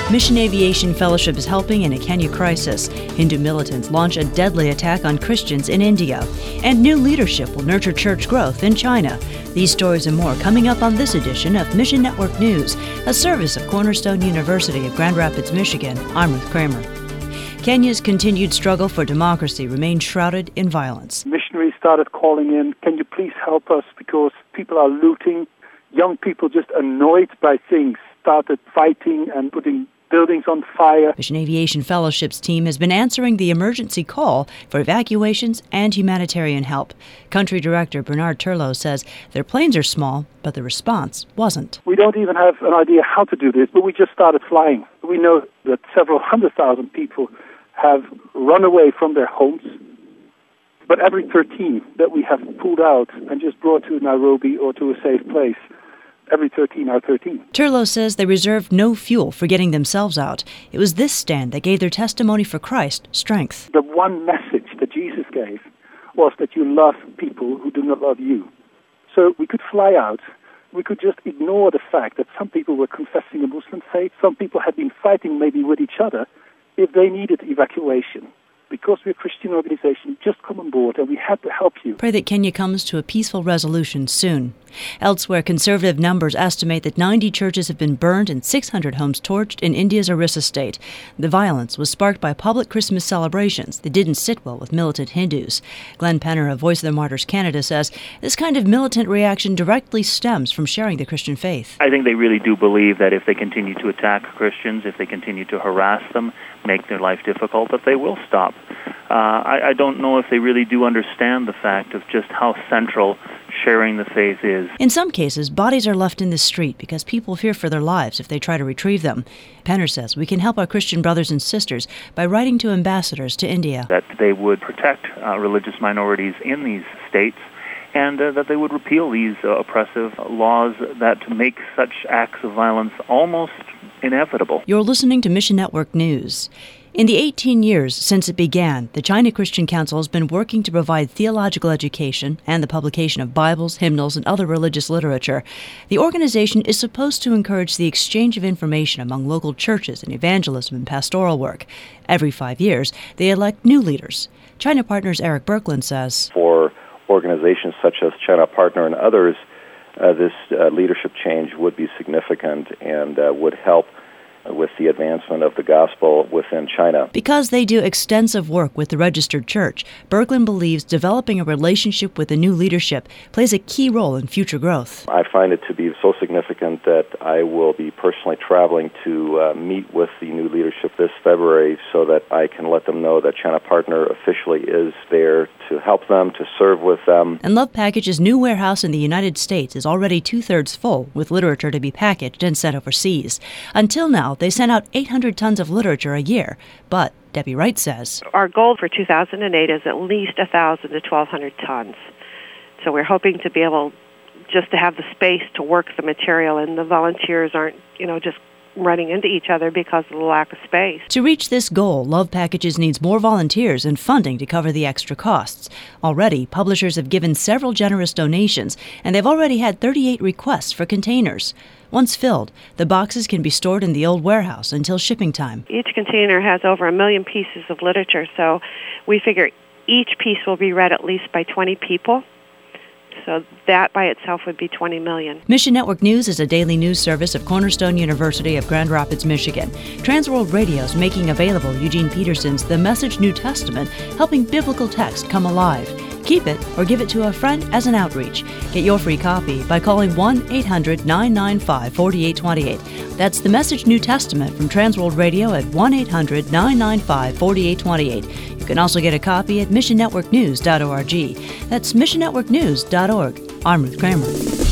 Mission Aviation Fellowship is helping in a Kenya crisis. Hindu militants launch a deadly attack on Christians in India. And new leadership will nurture church growth in China. These stories and more coming up on this edition of Mission Network News, a service of Cornerstone University of Grand Rapids, Michigan. I'm Ruth Kramer. Kenya's continued struggle for democracy remains shrouded in violence. Missionaries started calling in, can you please help us because people are looting. Young people just annoyed by things started fighting and putting buildings on fire. Mission Aviation Fellowship's team has been answering the emergency call for evacuations and humanitarian help. Country Director Bernard Turlow says their planes are small, but the response wasn't. We don't even have an idea how to do this, but we just started flying. We know that several 100,000 people have run away from their homes, but every 13 that we have pulled out and just brought to Nairobi or to a safe place, every 13 are 13. Turlow says they reserved no fuel for getting themselves out. It was this stand that gave their testimony for Christ strength. The one message that Jesus gave was that you love people who do not love you. So we could fly out. We could just ignore the fact that some people were confessing a Muslim faith. Some people had been fighting maybe with each other. If they needed evacuation, because we're a Christian organization, just come on board and we have to help you. Pray that Kenya comes to a peaceful resolution soon. Elsewhere, conservative numbers estimate that 90 churches have been burned and 600 homes torched in India's Orissa state. The violence was sparked by public Christmas celebrations that didn't sit well with militant Hindus. Glenn Penner of Voice of the Martyrs Canada says this kind of militant reaction directly stems from sharing the Christian faith. I think they really do believe that if they continue to attack Christians, if they continue to harass them, make their life difficult, that they will stop. I don't know if they really do understand the fact of just how central sharing the faith is. In some cases, bodies are left in the street because people fear for their lives if they try to retrieve them. Penner says we can help our Christian brothers and sisters by writing to ambassadors to India. That they would protect religious minorities in these states and that they would repeal these oppressive laws that make such acts of violence almost inevitable. You're listening to Mission Network News. In the 18 years since it began, the China Christian Council has been working to provide theological education and the publication of Bibles, hymnals, and other religious literature. The organization is supposed to encourage the exchange of information among local churches in evangelism and pastoral work. Every 5 years, they elect new leaders. China Partners Eric Berkland says, for organizations such as China Partner and others, this leadership change would be significant and would help with the advancement of the gospel within China. Because they do extensive work with the registered church, Berkland believes developing a relationship with the new leadership plays a key role in future growth. I find it to be so significant that I will be personally traveling to meet with the new leadership this February so that I can let them know that China Partner officially is there to help them, to serve with them. And Love Package's new warehouse in the United States is already 2/3 full with literature to be packaged and sent overseas. Until now, they sent out 800 tons of literature a year, but Debbie Wright says our goal for 2008 is at least 1,000 to 1,200 tons. So we're hoping to be able just to have the space to work the material, and the volunteers aren't, just running into each other because of the lack of space. To reach this goal, Love Packages needs more volunteers and funding to cover the extra costs. Already, publishers have given several generous donations, and they've already had 38 requests for containers. Once filled, the boxes can be stored in the old warehouse until shipping time. Each container has over 1 million pieces of literature, so we figure each piece will be read at least by 20 people. So that by itself would be 20 million. Mission Network News is a daily news service of Cornerstone University of Grand Rapids, Michigan. Transworld Radio is making available Eugene Peterson's The Message New Testament, helping biblical text come alive. Keep it or give it to a friend as an outreach. Get your free copy by calling 1-800-995-4828. That's The Message New Testament from Transworld Radio at 1-800-995-4828. You can also get a copy at missionnetworknews.org. That's missionnetworknews.org. I'm Ruth Kramer.